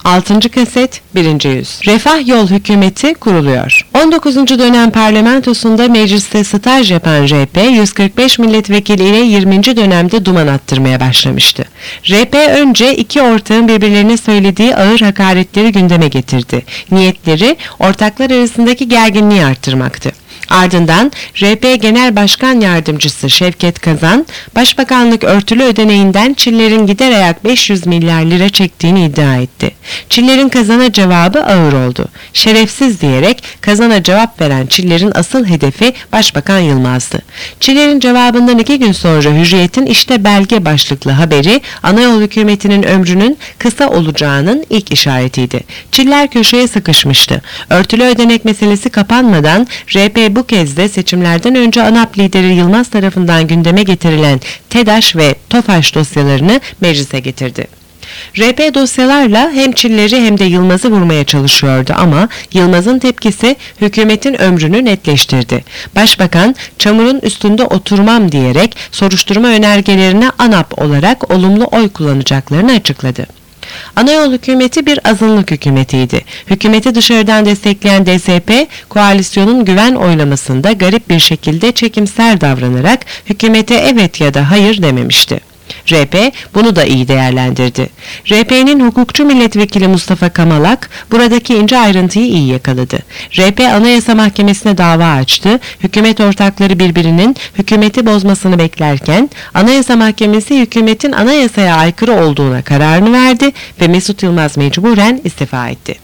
6. kaset 1. yüz. Refah Yol Hükümeti kuruluyor. 19. dönem parlamentosunda mecliste staj yapan RP, 145 milletvekili ile 20. dönemde duman attırmaya başlamıştı. RP önce iki ortağın birbirlerine söylediği ağır hakaretleri gündeme getirdi. Niyetleri ortaklar arasındaki gerginliği arttırmaktı. Ardından RP Genel Başkan Yardımcısı Şevket Kazan, Başbakanlık örtülü ödeneğinden Çiller'in gider ayak 500 milyar lira çektiğini iddia etti. Çiller'in Kazan'a cevabı ağır oldu. Şerefsiz diyerek Kazan'a cevap veren Çiller'in asıl hedefi Başbakan Yılmaz'dı. Çiller'in cevabından 2 gün sonra Hürriyet'in işte belge başlıklı haberi Anayol hükümetinin ömrünün kısa olacağının ilk işaretiydi. Çiller köşeye sıkışmıştı. Örtülü ödenek meselesi kapanmadan RP bu kez de seçimlerden önce ANAP lideri Yılmaz tarafından gündeme getirilen TEDAŞ ve TOFAŞ dosyalarını meclise getirdi. RP dosyalarla hem Çiller'i hem de Yılmaz'ı vurmaya çalışıyordu ama Yılmaz'ın tepkisi hükümetin ömrünü netleştirdi. Başbakan çamurun üstünde oturmam diyerek soruşturma önergelerine ANAP olarak olumlu oy kullanacaklarını açıkladı. Anayol hükümeti bir azınlık hükümetiydi. Hükümeti dışarıdan destekleyen DSP, koalisyonun güven oylamasında garip bir şekilde çekimser davranarak hükümete evet ya da hayır dememişti. RP bunu da iyi değerlendirdi. RP'nin hukukçu milletvekili Mustafa Kamalak buradaki ince ayrıntıyı iyi yakaladı. RP Anayasa Mahkemesi'ne dava açtı. Hükümet ortakları birbirinin hükümeti bozmasını beklerken Anayasa Mahkemesi hükümetin anayasaya aykırı olduğuna kararını verdi ve Mesut Yılmaz mecburen istifa etti.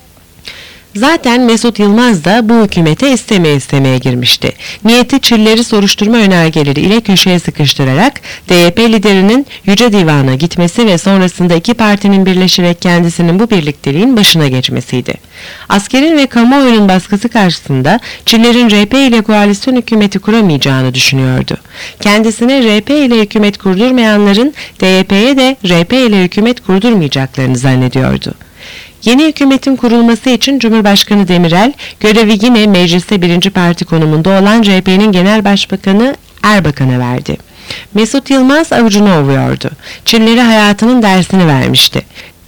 Zaten Mesut Yılmaz da bu hükümete istemeye girmişti. Niyeti Çiller'i soruşturma önergeleri ile köşeye sıkıştırarak DYP liderinin Yüce Divan'a gitmesi ve sonrasında iki partinin birleşerek kendisinin bu birlikteliğin başına geçmesiydi. Askerin ve kamuoyunun baskısı karşısında Çiller'in RP ile koalisyon hükümeti kuramayacağını düşünüyordu. Kendisine RP ile hükümet kurdurmayanların DYP'ye de RP ile hükümet kurdurmayacaklarını zannediyordu. Yeni hükümetin kurulması için Cumhurbaşkanı Demirel, görevi yine mecliste birinci parti konumunda olan RP'nin Genel Başbakanı Erbakan'a verdi. Mesut Yılmaz avucunu ovuyordu. Çiller'e hayatının dersini vermişti.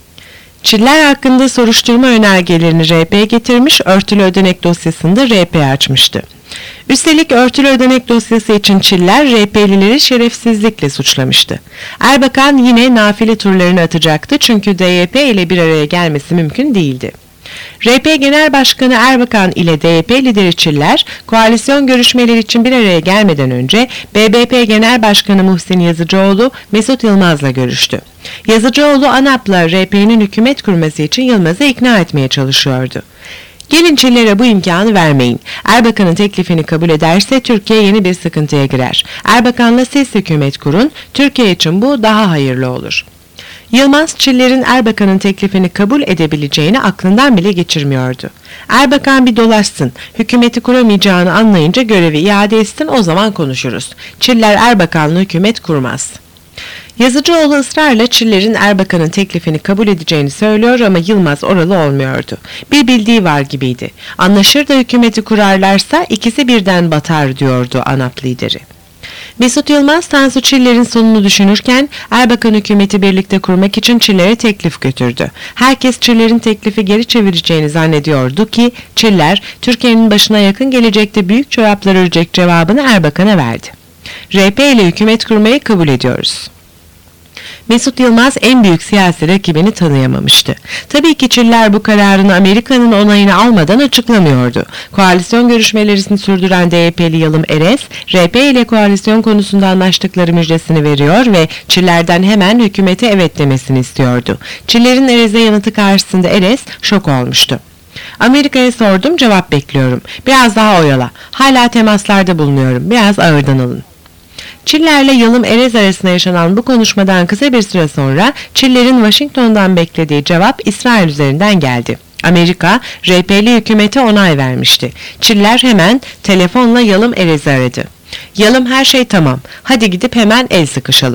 Çiller hakkında soruşturma önergelerini RP'ye getirmiş, örtülü ödenek dosyasında RP açmıştı. Üstelik örtülü ödenek dosyası için Çiller, RP'lileri şerefsizlikle suçlamıştı. Erbakan yine nafile turlarını atacaktı çünkü DYP ile bir araya gelmesi mümkün değildi. RP Genel Başkanı Erbakan ile DYP lideri Çiller, koalisyon görüşmeleri için bir araya gelmeden önce BBP Genel Başkanı Muhsin Yazıcıoğlu, Mesut Yılmaz'la görüştü. Yazıcıoğlu ANAP'la RP'nin hükümet kurması için Yılmaz'ı ikna etmeye çalışıyordu. Gelin Çiller'e bu imkanı vermeyin. Erbakan'ın teklifini kabul ederse Türkiye yeni bir sıkıntıya girer. Erbakan'la siz hükümet kurun, Türkiye için bu daha hayırlı olur. Yılmaz, Çiller'in Erbakan'ın teklifini kabul edebileceğini aklından bile geçirmiyordu. Erbakan bir dolaşsın, hükümeti kuramayacağını anlayınca görevi iade etsin, o zaman konuşuruz. Çiller Erbakan'la hükümet kurmaz. Yazıcıoğlu ısrarla Çiller'in Erbakan'ın teklifini kabul edeceğini söylüyor ama Yılmaz oralı olmuyordu. Bir bildiği var gibiydi. Anlaşır da hükümeti kurarlarsa ikisi birden batar diyordu ANAP lideri. Mesut Yılmaz, Tansu Çiller'in sonunu düşünürken Erbakan hükümeti birlikte kurmak için Çiller'e teklif götürdü. Herkes Çiller'in teklifi geri çevireceğini zannediyordu ki Çiller, Türkiye'nin başına yakın gelecekte büyük çoraplar örecek cevabını Erbakan'a verdi. RP ile hükümet kurmayı kabul ediyoruz. Mesut Yılmaz en büyük siyasi rakibini tanıyamamıştı. Tabii ki Çiller bu kararını Amerika'nın onayını almadan açıklamıyordu. Koalisyon görüşmelerini sürdüren DYP'li Yalım Eres, RP ile koalisyon konusunda anlaştıkları müjdesini veriyor ve Çiller'den hemen hükümete evet demesini istiyordu. Çiller'in Eres'e yanıtı karşısında Eres şok olmuştu. Amerika'ya sordum, cevap bekliyorum. Biraz daha oyala. Hala temaslarda bulunuyorum. Biraz ağırdan alın. Çiller'le Yalım Erez arasında yaşanan bu konuşmadan kısa bir süre sonra Çiller'in Washington'dan beklediği cevap İsrail üzerinden geldi. Amerika, RP'li hükümete onay vermişti. Çiller hemen telefonla Yalım Erez'i aradı. Yalım, her şey tamam. Hadi gidip hemen el sıkışalım.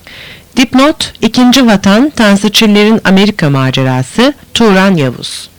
Dipnot, 2. Vatan, Tansu Çiller'in Amerika macerası, Turan Yavuz.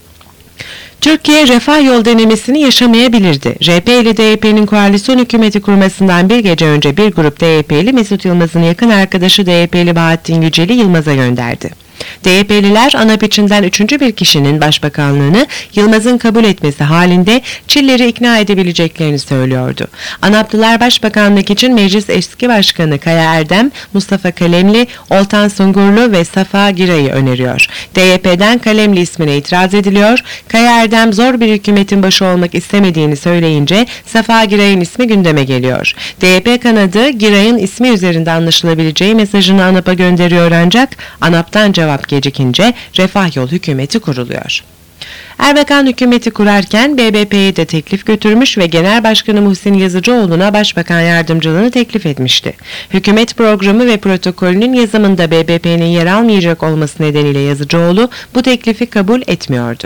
Türkiye refah yol denemesini yaşamayabilirdi. RP ile DYP'nin koalisyon hükümeti kurmasından bir gece önce bir grup DYP'li Mesut Yılmaz'ın yakın arkadaşı DYP'li Bahattin Yücel'i Yılmaz'a gönderdi. DYP'liler ANAP içinden üçüncü bir kişinin başbakanlığını Yılmaz'ın kabul etmesi halinde Çiller'i ikna edebileceklerini söylüyordu. ANAP'lılar başbakanlık için meclis eski başkanı Kaya Erdem, Mustafa Kalemli, Oltan Sungurlu ve Safa Giray'ı öneriyor. DYP'den Kalemli ismine itiraz ediliyor. Kaya Erdem zor bir hükümetin başı olmak istemediğini söyleyince Safa Giray'ın ismi gündeme geliyor. DYP kanadı Giray'ın ismi üzerinde anlaşılabileceği mesajını ANAP'a gönderiyor ancak ANAP'tan cevap gecikince Refah Yol hükümeti kuruluyor. Erbakan hükümeti kurarken BBP'ye de teklif götürmüş ve Genel Başkanı Muhsin Yazıcıoğlu'na Başbakan yardımcılığını teklif etmişti. Hükümet programı ve protokolünün yazımında BBP'nin yer almayacak olması nedeniyle Yazıcıoğlu bu teklifi kabul etmiyordu.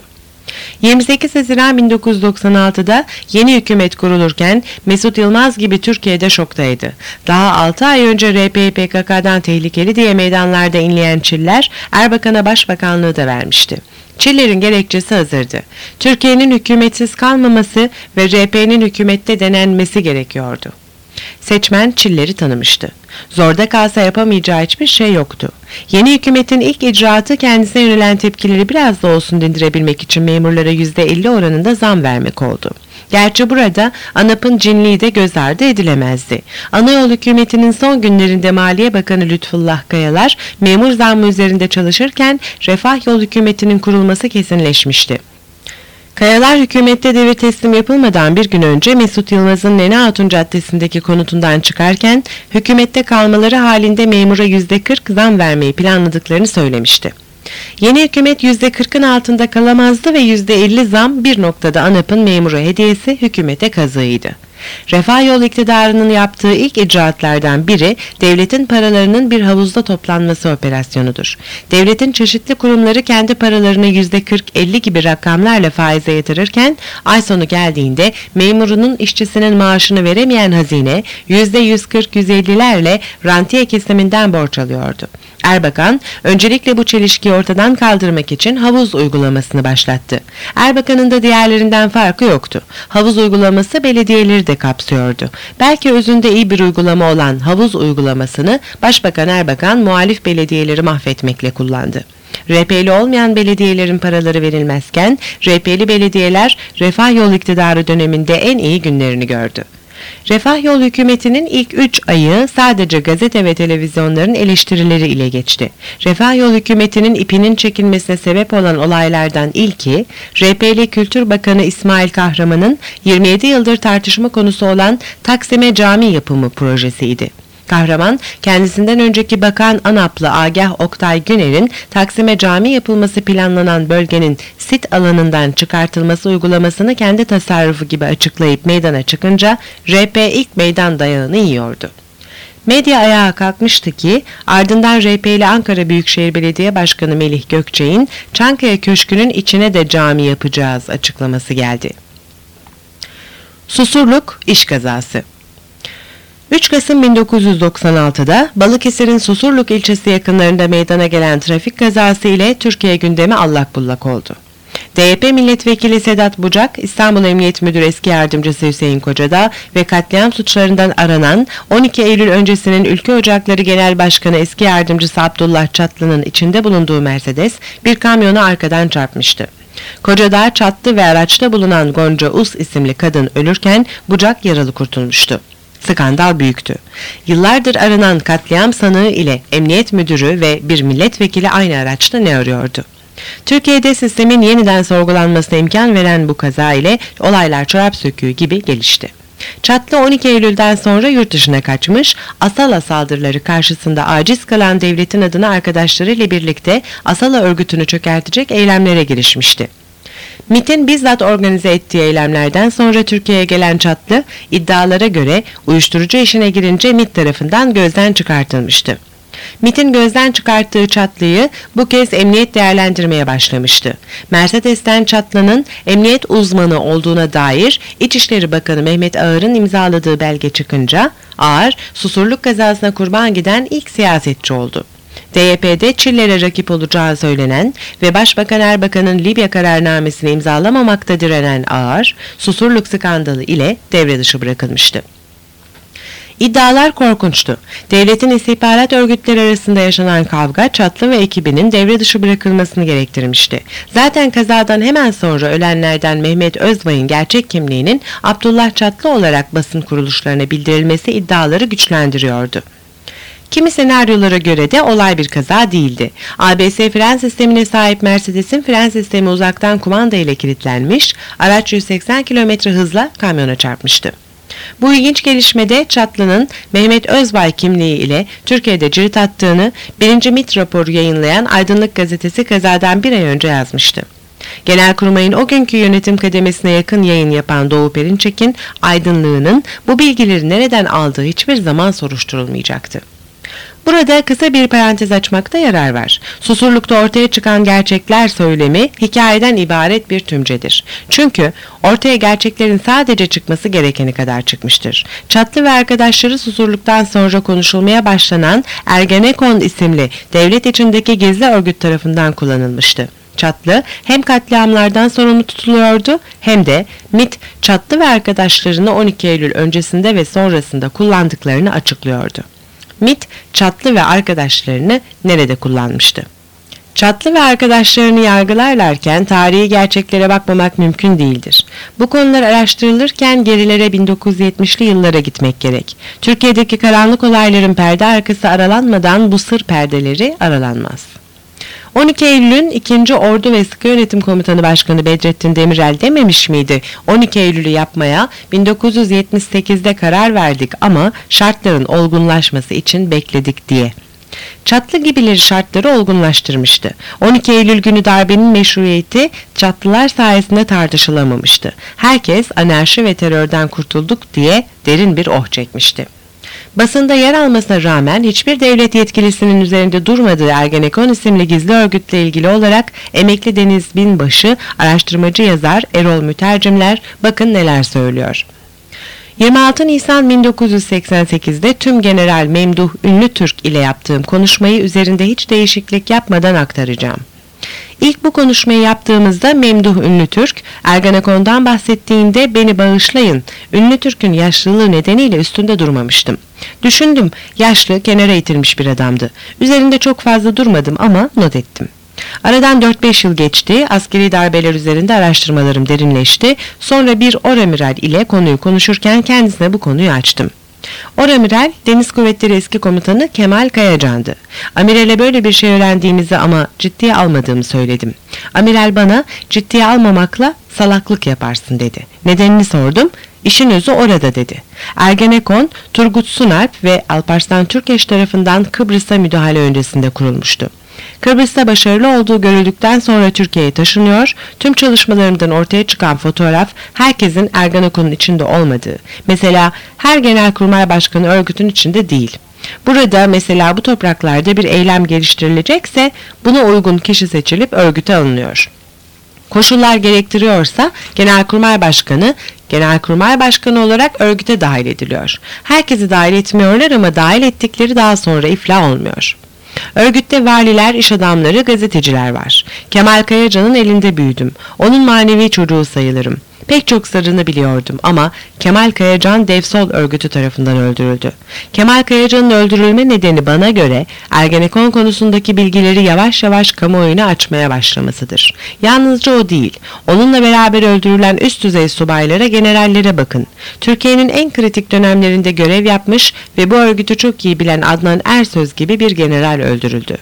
28 Haziran 1996'da yeni hükümet kurulurken Mesut Yılmaz gibi Türkiye'de şoktaydı. Daha 6 ay önce RP'yi PKK'dan tehlikeli diye meydanlarda inleyen Çiller, Erbakan'a başbakanlığı da vermişti. Çiller'in gerekçesi hazırdı. Türkiye'nin hükümetsiz kalmaması ve RP'nin hükümette denenmesi gerekiyordu. Seçmen Çiller'i tanımıştı. Zorda kalsa yapamayacağı hiçbir şey yoktu. Yeni hükümetin ilk icraatı kendisine yönelen tepkileri biraz da olsun dindirebilmek için memurlara %50 oranında zam vermek oldu. Gerçi burada ANAP'ın cinliği de göz ardı edilemezdi. Anayol hükümetinin son günlerinde Maliye Bakanı Lütfullah Kayalar memur zammı üzerinde çalışırken Refah Yol hükümetinin kurulması kesinleşmişti. Kayalar hükümette devir teslim yapılmadan bir gün önce Mesut Yılmaz'ın Nene Hatun Caddesi'ndeki konutundan çıkarken hükümette kalmaları halinde memura %40 zam vermeyi planladıklarını söylemişti. Yeni hükümet %40'ın altında kalamazdı ve %50 zam bir noktada ANAP'ın memura hediyesi hükümete kazığıydı. Refah Yol iktidarının yaptığı ilk icraatlardan biri devletin paralarının bir havuzda toplanması operasyonudur. Devletin çeşitli kurumları kendi paralarını %40-50 gibi rakamlarla faize yatırırken ay sonu geldiğinde memurunun işçisinin maaşını veremeyen hazine %140-150'lerle rantiye kesiminden borç alıyordu. Erbakan öncelikle bu çelişkiyi ortadan kaldırmak için havuz uygulamasını başlattı. Erbakan'ın da diğerlerinden farkı yoktu. Havuz uygulaması belediyeleri de kapsıyordu. Belki özünde iyi bir uygulama olan havuz uygulamasını Başbakan Erbakan muhalif belediyeleri mahvetmekle kullandı. RP'li olmayan belediyelerin paraları verilmezken RP'li belediyeler Refah Yol iktidarı döneminde en iyi günlerini gördü. Refah Yol hükümetinin ilk 3 ayı sadece gazete ve televizyonların eleştirileri ile geçti. Refah Yol hükümetinin ipinin çekilmesine sebep olan olaylardan ilki, RP'li Kültür Bakanı İsmail Kahraman'ın 27 yıldır tartışma konusu olan Taksim'e cami yapımı projesiydi. Kahraman, kendisinden önceki bakan ANAP'lı Agah Oktay Güner'in Taksim'e cami yapılması planlanan bölgenin sit alanından çıkartılması uygulamasını kendi tasarrufu gibi açıklayıp meydana çıkınca RP ilk meydan dayağını yiyordu. Medya ayağa kalkmıştı ki ardından RP'li Ankara Büyükşehir Belediye Başkanı Melih Gökçek'in Çankaya Köşkü'nün içine de cami yapacağız açıklaması geldi. Susurluk iş kazası. 3 Kasım 1996'da Balıkesir'in Susurluk ilçesi yakınlarında meydana gelen trafik kazası ile Türkiye gündemi allak bullak oldu. DYP milletvekili Sedat Bucak, İstanbul Emniyet Müdürü eski yardımcısı Hüseyin Kocadağ ve katliam suçlarından aranan 12 Eylül öncesinin Ülke Ocakları Genel Başkanı eski yardımcısı Abdullah Çatlı'nın içinde bulunduğu Mercedes bir kamyona arkadan çarpmıştı. Kocadağ çattı ve araçta bulunan Gonca Us isimli kadın ölürken Bucak yaralı kurtulmuştu. Skandal büyüktü. Yıllardır aranan katliam sanığı ile emniyet müdürü ve bir milletvekili aynı araçta ne arıyordu? Türkiye'de sistemin yeniden sorgulanmasına imkan veren bu kaza ile olaylar çorap söküğü gibi gelişti. Çatlı 12 Eylül'den sonra yurt dışına kaçmış, Asala saldırıları karşısında aciz kalan devletin adına arkadaşlarıyla birlikte Asala örgütünü çökertecek eylemlere girişmişti. MİT'in bizzat organize ettiği eylemlerden sonra Türkiye'ye gelen Çatlı, iddialara göre uyuşturucu işine girince MİT tarafından gözden çıkartılmıştı. MİT'in gözden çıkarttığı Çatlı'yı bu kez emniyet değerlendirmeye başlamıştı. Mercedes'ten Çatlı'nın emniyet uzmanı olduğuna dair İçişleri Bakanı Mehmet Ağar'ın imzaladığı belge çıkınca Ağar, Susurluk kazasına kurban giden ilk siyasetçi oldu. DYP'de Çiller'e rakip olacağı söylenen ve Başbakan Erbakan'ın Libya kararnamesini imzalamamakta direnen Ağar, Susurluk skandalı ile devre dışı bırakılmıştı. İddialar korkunçtu. Devletin istihbarat örgütleri arasında yaşanan kavga Çatlı ve ekibinin devre dışı bırakılmasını gerektirmişti. Zaten kazadan hemen sonra ölenlerden Mehmet Özbay'ın gerçek kimliğinin Abdullah Çatlı olarak basın kuruluşlarına bildirilmesi iddiaları güçlendiriyordu. Kimi senaryolara göre de olay bir kaza değildi. ABS fren sistemine sahip Mercedes'in fren sistemi uzaktan kumanda ile kilitlenmiş, araç 180 km hızla kamyona çarpmıştı. Bu ilginç gelişmede Çatlı'nın Mehmet Özbay kimliği ile Türkiye'de cirit attığını 1. MİT raporu yayınlayan Aydınlık Gazetesi kazadan bir ay önce yazmıştı. Genelkurmay'ın o günkü yönetim kademesine yakın yayın yapan Doğu Perinçek'in aydınlığının bu bilgileri nereden aldığı hiçbir zaman soruşturulmayacaktı. Burada kısa bir parantez açmakta yarar var. Susurluk'ta ortaya çıkan gerçekler söylemi hikayeden ibaret bir tümcedir. Çünkü ortaya gerçeklerin sadece çıkması gerekeni kadar çıkmıştır. Çatlı ve arkadaşları Susurluk'tan sonra konuşulmaya başlanan Ergenekon isimli devlet içindeki gizli örgüt tarafından kullanılmıştı. Çatlı hem katliamlardan sorumlu tutuluyordu hem de MİT Çatlı ve arkadaşlarını 12 Eylül öncesinde ve sonrasında kullandıklarını açıklıyordu. MİT, Çatlı ve arkadaşlarını nerede kullanmıştı? Çatlı ve arkadaşlarını yargılarlarken tarihi gerçeklere bakmamak mümkün değildir. Bu konular araştırılırken gerilere 1970'li yıllara gitmek gerek. Türkiye'deki karanlık olayların perde arkası aralanmadan bu sır perdeleri aralanmaz. 12 Eylül'ün 2. Ordu ve Sıkı Yönetim Komutanı Başkanı Bedrettin Demirel dememiş miydi? 12 Eylül'ü yapmaya 1978'de karar verdik ama şartların olgunlaşması için bekledik diye. Çatlı gibileri şartları olgunlaştırmıştı. 12 Eylül günü darbenin meşruiyeti Çatlılar sayesinde tartışılamamıştı. Herkes anarşi ve terörden kurtulduk diye derin bir oh çekmişti. Basında yer almasına rağmen hiçbir devlet yetkilisinin üzerinde durmadığı Ergenekon isimli gizli örgütle ilgili olarak emekli Deniz Binbaşı, araştırmacı yazar Erol Mütercimler bakın neler söylüyor. 26 Nisan 1988'de tüm General Memduh Ünlütürk ile yaptığım konuşmayı üzerinde hiç değişiklik yapmadan aktaracağım. İlk bu konuşmayı yaptığımızda Memduh Ünlütürk, Ergenekon'dan bahsettiğinde beni bağışlayın, Ünlütürk'ün yaşlılığı nedeniyle üstünde durmamıştım. Düşündüm, yaşlı, kenara itilmiş bir adamdı. Üzerinde çok fazla durmadım ama not ettim. Aradan 4-5 yıl geçti, askeri darbeler üzerinde araştırmalarım derinleşti. Sonra bir oramiral ile konuyu konuşurken kendisine bu konuyu açtım. Oramiral, Deniz Kuvvetleri eski komutanı Kemal Kayacan'dı. Amirale böyle bir şey öğrendiğimizi ama ciddiye almadığımı söyledim. Amiral bana ciddiye almamakla salaklık yaparsın dedi. Nedenini sordum. İşin özü orada dedi. Ergenekon, Turgut Sunalp ve Alparslan Türkeş tarafından Kıbrıs'a müdahale öncesinde kurulmuştu. Kıbrıs'ta başarılı olduğu görüldükten sonra Türkiye'ye taşınıyor, tüm çalışmalarımdan ortaya çıkan fotoğraf herkesin Ergenekon'un içinde olmadığı, mesela her Genelkurmay Başkanı örgütün içinde değil. Burada mesela bu topraklarda bir eylem geliştirilecekse buna uygun kişi seçilip örgüte alınıyor. Koşullar gerektiriyorsa Genelkurmay Başkanı olarak örgüte dahil ediliyor. Herkesi dahil etmiyorlar ama dahil ettikleri daha sonra iflah olmuyor. Örgütte valiler, iş adamları, gazeteciler var. Kemal Kayacan'ın elinde büyüdüm. Onun manevi çocuğu sayılırım. Pek çok sırrını biliyordum ama Kemal Kayacan Devsol örgütü tarafından öldürüldü. Kemal Kayacan'ın öldürülme nedeni bana göre Ergenekon konusundaki bilgileri yavaş yavaş kamuoyuna açmaya başlamasıdır. Yalnızca o değil, onunla beraber öldürülen üst düzey subaylara, generallere bakın. Türkiye'nin en kritik dönemlerinde görev yapmış ve bu örgütü çok iyi bilen Adnan Ersöz gibi bir general öldürüldü.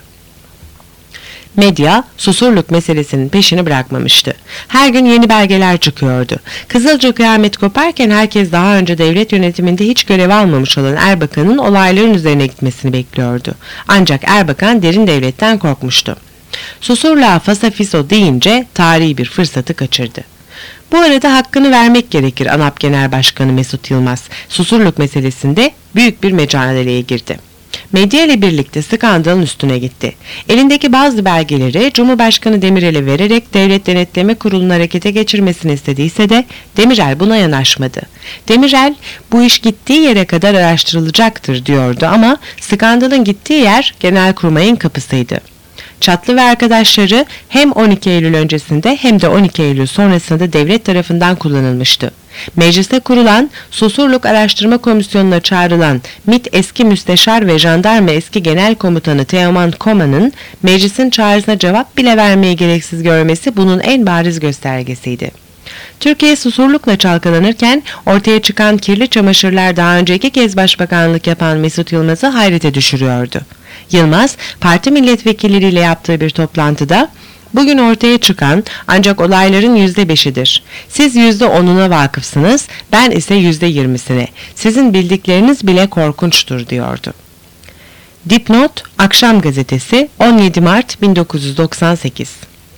Medya, Susurluk meselesinin peşini bırakmamıştı. Her gün yeni belgeler çıkıyordu. Kızılca kıyamet koparken herkes daha önce devlet yönetiminde hiç görev almamış olan Erbakan'ın olayların üzerine gitmesini bekliyordu. Ancak Erbakan derin devletten korkmuştu. Susurluğa fasafiso deyince tarihi bir fırsatı kaçırdı. Bu arada hakkını vermek gerekir ANAP Genel Başkanı Mesut Yılmaz. Susurluk meselesinde büyük bir mücadeleye girdi. Medya ile birlikte skandalın üstüne gitti. Elindeki bazı belgeleri Cumhurbaşkanı Demirel'e vererek Devlet Denetleme Kurulu'nu harekete geçirmesini istediyse de Demirel buna yanaşmadı. Demirel bu iş gittiği yere kadar araştırılacaktır diyordu ama skandalın gittiği yer Genelkurmay'ın kapısıydı. Çatlı ve arkadaşları hem 12 Eylül öncesinde hem de 12 Eylül sonrasında devlet tarafından kullanılmıştı. Mecliste kurulan Susurluk Araştırma Komisyonu'na çağrılan MİT eski müsteşar ve jandarma eski genel komutanı Teoman Koma'nın meclisin çağrısına cevap bile vermeyi gereksiz görmesi bunun en bariz göstergesiydi. Türkiye Susurluk'la çalkalanırken ortaya çıkan kirli çamaşırlar daha önce 2 kez başbakanlık yapan Mesut Yılmaz'ı hayrete düşürüyordu. Yılmaz, parti milletvekilleriyle yaptığı bir toplantıda, "Bugün ortaya çıkan ancak olayların %5'idir. Siz %10'una vakıfsınız, ben ise %20'sine. Sizin bildikleriniz bile korkunçtur," diyordu. Dipnot, Akşam Gazetesi, 17 Mart 1998.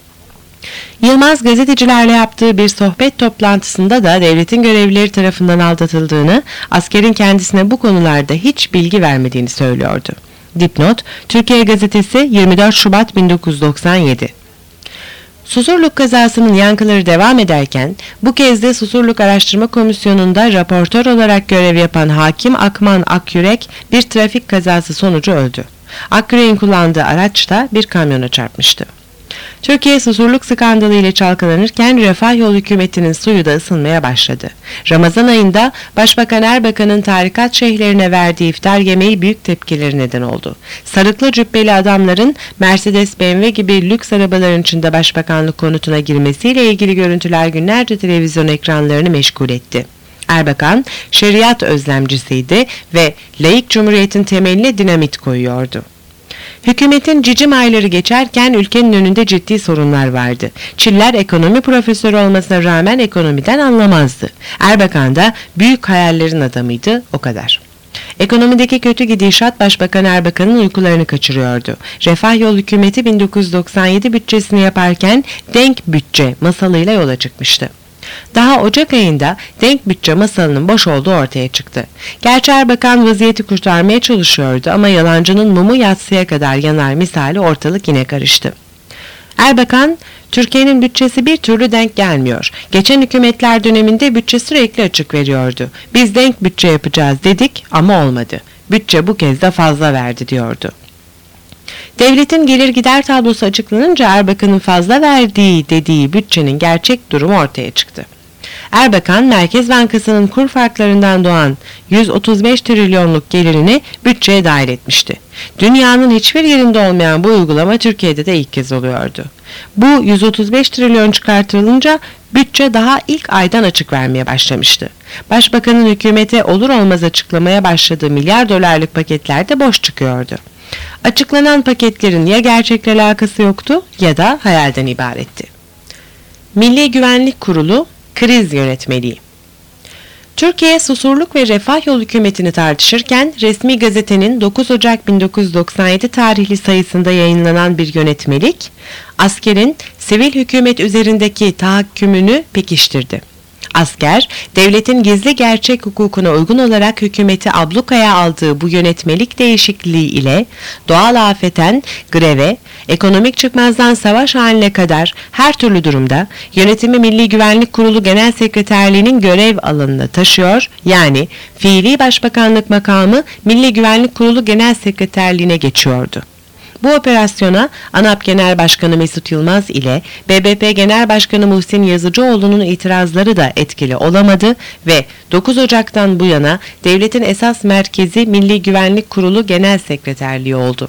Yılmaz gazetecilerle yaptığı bir sohbet toplantısında da devletin görevlileri tarafından aldatıldığını, askerin kendisine bu konularda hiç bilgi vermediğini söylüyordu. Dipnot, Türkiye Gazetesi, 24 Şubat 1997. Susurluk kazasının yankıları devam ederken, bu kez de Susurluk Araştırma Komisyonu'nda raportör olarak görev yapan Hakim Akman Akyürek bir trafik kazası sonucu öldü. Akyürek'in kullandığı araç da bir kamyona çarpmıştı. Türkiye Susurluk skandalı ile çalkalanırken Refah Yol hükümetinin suyu da ısınmaya başladı. Ramazan ayında Başbakan Erbakan'ın tarikat şeyhlerine verdiği iftar yemeği büyük tepkileri neden oldu. Sarıklı cübbeli adamların Mercedes, BMW gibi lüks arabaların içinde başbakanlık konutuna girmesiyle ilgili görüntüler günlerce televizyon ekranlarını meşgul etti. Erbakan, şeriat özlemcisiydi ve laik cumhuriyetin temeline dinamit koyuyordu. Hükümetin cicim ayları geçerken ülkenin önünde ciddi sorunlar vardı. Çiller ekonomi profesörü olmasına rağmen ekonomiden anlamazdı. Erbakan da büyük hayallerin adamıydı, o kadar. Ekonomideki kötü gidişat Başbakan Erbakan'ın uykularını kaçırıyordu. Refah Yol hükümeti 1997 bütçesini yaparken denk bütçe masalıyla yola çıkmıştı. Daha Ocak ayında denk bütçe masalının boş olduğu ortaya çıktı. Gerçi Erbakan vaziyeti kurtarmaya çalışıyordu ama yalancının mumu yatsıya kadar yanar misali ortalık yine karıştı. Erbakan, "Türkiye'nin bütçesi bir türlü denk gelmiyor. Geçen hükümetler döneminde bütçe sürekli açık veriyordu. Biz denk bütçe yapacağız dedik ama olmadı. Bütçe bu kez de fazla verdi," diyordu. Devletin gelir gider tablosu açıklanınca Erbakan'ın fazla verdiği dediği bütçenin gerçek durumu ortaya çıktı. Erbakan, Merkez Bankası'nın kur farklarından doğan 135 trilyonluk gelirini bütçeye dahil etmişti. Dünyanın hiçbir yerinde olmayan bu uygulama Türkiye'de de ilk kez oluyordu. Bu 135 trilyon çıkartılınca bütçe daha ilk aydan açık vermeye başlamıştı. Başbakanın hükümete olur olmaz açıklamaya başladığı milyar dolarlık paketler de boş çıkıyordu. Açıklanan paketlerin ya gerçekle alakası yoktu ya da hayalden ibaretti. Milli Güvenlik Kurulu, kriz yönetmeliği. Türkiye Susurluk ve Refah Yol hükümetini tartışırken resmi gazetenin 9 Ocak 1997 tarihli sayısında yayınlanan bir yönetmelik, askerin sivil hükümet üzerindeki tahakkümünü pekiştirdi. Asker, devletin gizli gerçek hukukuna uygun olarak hükümeti ablukaya aldığı bu yönetmelik değişikliği ile doğal afetten greve, ekonomik çıkmazdan savaş haline kadar her türlü durumda yönetimi Milli Güvenlik Kurulu Genel Sekreterliği'nin görev alanına taşıyor, yani fiili başbakanlık makamı Milli Güvenlik Kurulu Genel Sekreterliğine geçiyordu. Bu operasyona ANAP Genel Başkanı Mesut Yılmaz ile BBP Genel Başkanı Muhsin Yazıcıoğlu'nun itirazları da etkili olamadı ve 9 Ocak'tan bu yana devletin esas merkezi Milli Güvenlik Kurulu Genel Sekreterliği oldu.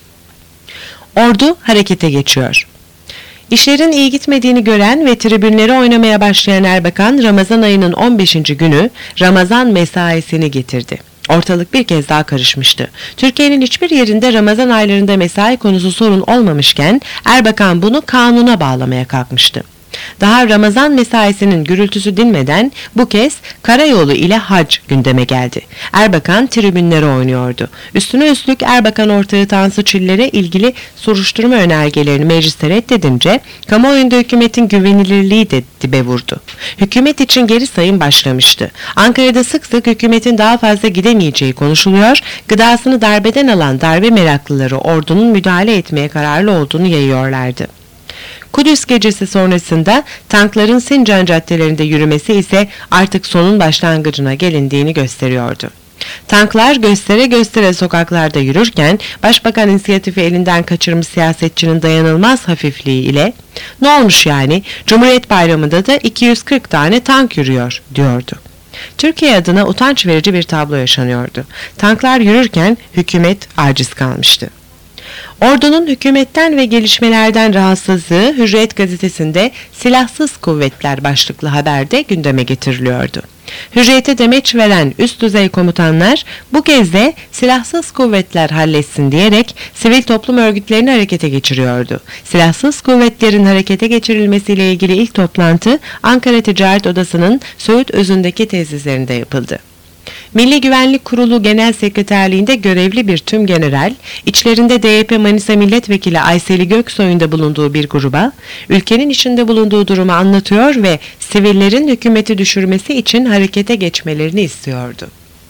Ordu harekete geçiyor. İşlerin iyi gitmediğini gören ve tribünleri oynamaya başlayan Erbakan, Ramazan ayının 15. günü Ramazan mesaisini getirdi. Ortalık bir kez daha karışmıştı. Türkiye'nin hiçbir yerinde Ramazan aylarında mesai konusu sorun olmamışken Erbakan bunu kanuna bağlamaya kalkmıştı. Daha Ramazan mesaisinin gürültüsü dinmeden bu kez karayolu ile hac gündeme geldi. Erbakan tribünlere oynuyordu. Üstüne üstlük Erbakan ortağı Tansu Çiller'e ilgili soruşturma önergelerini mecliste reddedince kamuoyunda hükümetin güvenilirliği de dibe vurdu. Hükümet için geri sayım başlamıştı. Ankara'da sık sık hükümetin daha fazla gidemeyeceği konuşuluyor, gıdasını darbeden alan darbe meraklıları ordunun müdahale etmeye kararlı olduğunu yayıyorlardı. Kudüs gecesi sonrasında tankların Sincan caddelerinde yürümesi ise artık sonun başlangıcına gelindiğini gösteriyordu. Tanklar göstere göstere sokaklarda yürürken Başbakan inisiyatifi elinden kaçırmış siyasetçinin dayanılmaz hafifliği ile "Ne olmuş yani? Cumhuriyet Bayramı'nda da 240 tane tank yürüyor." diyordu. Türkiye adına utanç verici bir tablo yaşanıyordu. Tanklar yürürken hükümet aciz kalmıştı. Ordunun hükümetten ve gelişmelerden rahatsızlığı Hürriyet gazetesinde "Silahsız Kuvvetler" başlıklı haberde gündeme getiriliyordu. Hürriyete demeç veren üst düzey komutanlar bu kez de silahsız kuvvetler halletsin diyerek sivil toplum örgütlerini harekete geçiriyordu. Silahsız kuvvetlerin harekete geçirilmesiyle ilgili ilk toplantı Ankara Ticaret Odası'nın Söğüt Özü'ndeki tesislerinde yapıldı. Milli Güvenlik Kurulu Genel Sekreterliğinde görevli bir tümgeneral, içlerinde DYP Manisa Milletvekili Ayseli Göksoy'un da bulunduğu bir gruba, ülkenin içinde bulunduğu durumu anlatıyor ve sivillerin hükümeti düşürmesi için harekete geçmelerini istiyordu.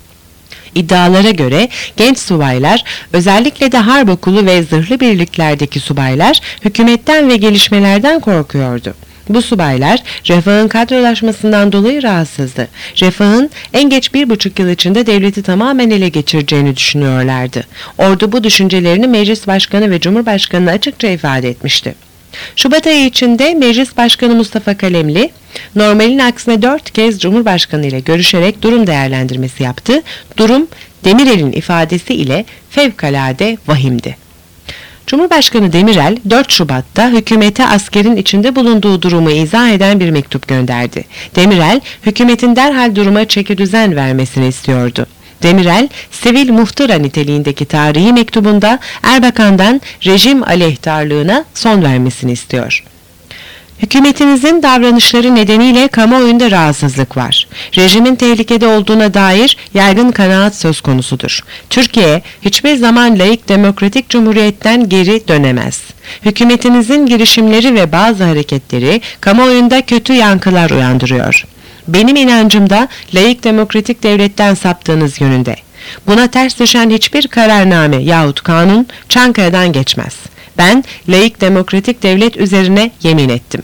İddialara göre genç subaylar, özellikle de harp okulu ve zırhlı birliklerdeki subaylar hükümetten ve gelişmelerden korkuyordu. Bu subaylar Refah'ın kadrolaşmasından dolayı rahatsızdı. Refah'ın en geç 1,5 yıl içinde devleti tamamen ele geçireceğini düşünüyorlardı. Ordu bu düşüncelerini Meclis Başkanı ve Cumhurbaşkanı'na açıkça ifade etmişti. Şubat ayı içinde Meclis Başkanı Mustafa Kalemli, normalin aksine 4 kez Cumhurbaşkanı ile görüşerek durum değerlendirmesi yaptı. Durum Demirel'in ifadesi ile fevkalade vahimdi. Cumhurbaşkanı Demirel 4 Şubat'ta hükümete askerin içinde bulunduğu durumu izah eden bir mektup gönderdi. Demirel, hükümetin derhal duruma çekidüzen vermesini istiyordu. Demirel, sivil muhtıra niteliğindeki tarihi mektubunda Erbakan'dan rejim aleyhtarlığına son vermesini istiyor. Hükümetinizin davranışları nedeniyle kamuoyunda rahatsızlık var. Rejimin tehlikede olduğuna dair yaygın kanaat söz konusudur. Türkiye hiçbir zaman laik demokratik cumhuriyetten geri dönemez. Hükümetinizin girişimleri ve bazı hareketleri kamuoyunda kötü yankılar uyandırıyor. Benim inancım da laik demokratik devletten saptığınız yönünde. Buna ters düşen hiçbir kararname yahut kanun Çankaya'dan geçmez. Ben laik demokratik devlet üzerine yemin ettim.